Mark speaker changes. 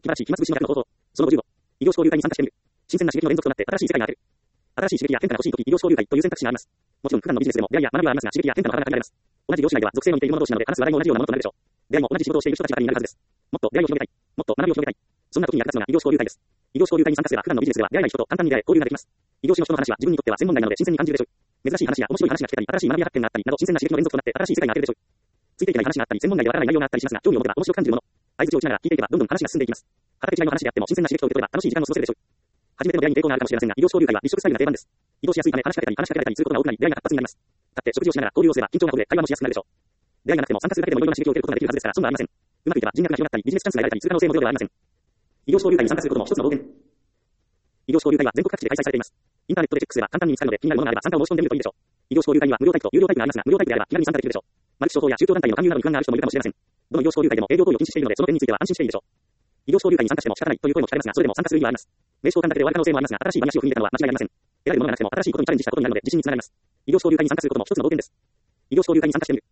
Speaker 1: 素晴らしい、暇つぶしの逆の方法。その55。異業種交流会に参加してみる。新鮮な刺激の連続となって新しい世界が開ける。新しい刺激や変化が欲しいとき、異業種交流会という選択肢があります。もちろん、普段のビジネスでも出会いや学びはありますが、刺激や変化の幅が限られます。同じ業種内では属性の似ている者同士なので、話す話題も同じようなものとなるでしょう。出会いも同じ仕事をしている人たちばかりになるはずです。もっと出会いを広げたい。もっと学びを広げたい。そんな時に役立つのが異業種交流会です。異業種交流会に参加すれば、普段のビジネスでは出会えない人と簡単に出会え、交流ができます。異業種の人の話は自分にとっては専門外なので新鮮に感じるでしょう。珍しい話や面白い話が聞けたり、新しい学びや発見があったりなど、新鮮な刺激の連続となって新しい世界が開けるでしょう。ついていけない話があったり、専門外でわからない内容があったりしますが、興味を持てば面白く感じるもの。相槌を打ちながら聞いていけばどんどん話が進んでいきます。畑違いの話であっても新鮮な刺激と受け取れば楽しい時間を過ごせるでしょう。初めての出会いに抵抗があるかもしれませんが、異業種交流会は立食スタイルが定番です。移動しやすいため話しかけたり話しかけられたりすることが多くなり、出会いが活発になります。立って食事をしながら交流をすれば緊張がほぐれ、会話もしやすくなるでしょう。出会いがなくても参加するだけでもいろいろな刺激を受けることができるはずですから、損はありません。うまくいけば人脈が広がったり、ビジネスチャンスが得られたりする可能性もゼロではありません。異業種交流会に参加することも一つの冒険。異業種交流会は全国各地で開催されています。インターネットでチェックすれば簡単に見つかるので、気になるものがあれば参加を申し込んでみるといいでしょう。異業種交流会には無料タイプと有料タイプがありますが、無料タイプであれば気軽に参加できるでしょう。マルチ商法や宗教団体の勧誘などに不安がある人もいるかもしれません。どの異業種交流会でも営業行為を禁止しているので、その点については安心していいでしょう。異業種交流会に参加しても仕方ないという声も聞かれますが、それでも参加する意味はあります。名刺交換だけで終わる可能性もありますが、新しい話を踏み入れたのは間違いありません。得られるものがなくても新しいことにチャレンジしたことになるので自信につながります。異業種交流会に参加することも一つの冒険です。異業種交流会に参加してみる。